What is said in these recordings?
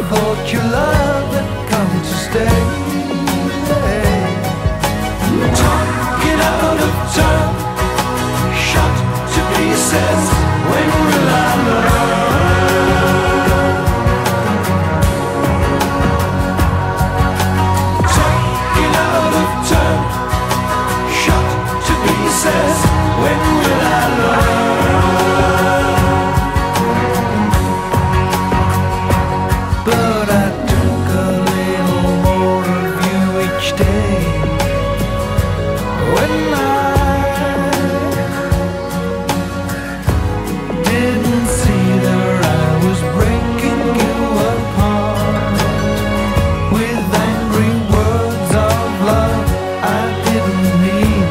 thought your love had come to stay. Talking out of turn, shot to pieces. When will I learn? Talking out of turn, shot to pieces. When will I learn? But I took a little more of you each day. When I didn't see that I was breaking you apart with angry words of love I didn't need.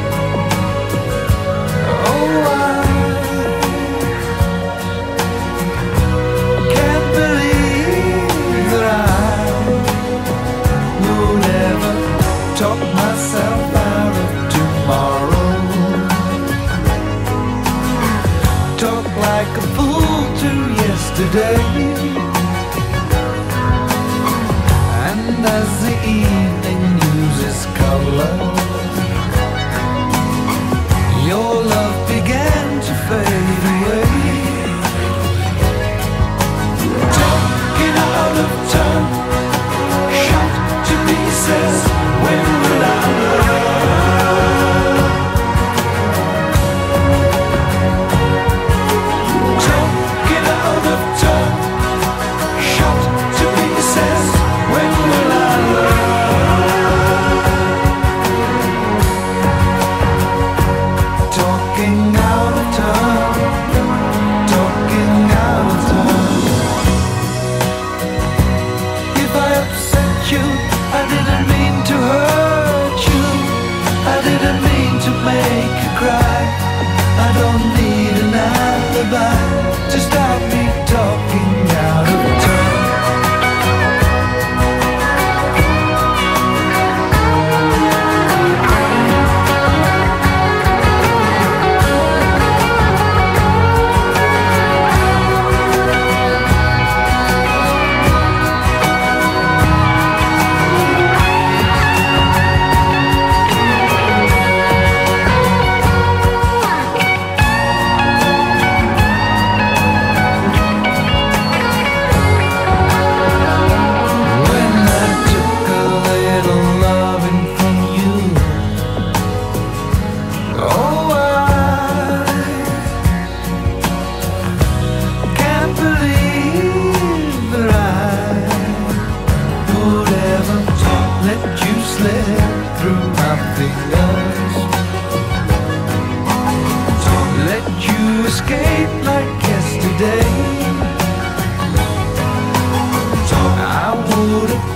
Oh, I can't believe that I would ever talk myself out of tomorrow. Talk like a fool to yesterday. And as the evening loses color, your love began to fade away. Talking out of turn, shot to pieces. When will I learn? Talking out of turn, shot to pieces. When will I learn? Talking out of turn, talking out of turn. If I upset you, I didn't mean to hurt you. I didn't mean to make you cry. I don't need an alibi to stop me talking out of turn. When I took a little loving from you, oh, I can't believe that I would ever let you slip through my fingers, let you escape like yesterday. I would have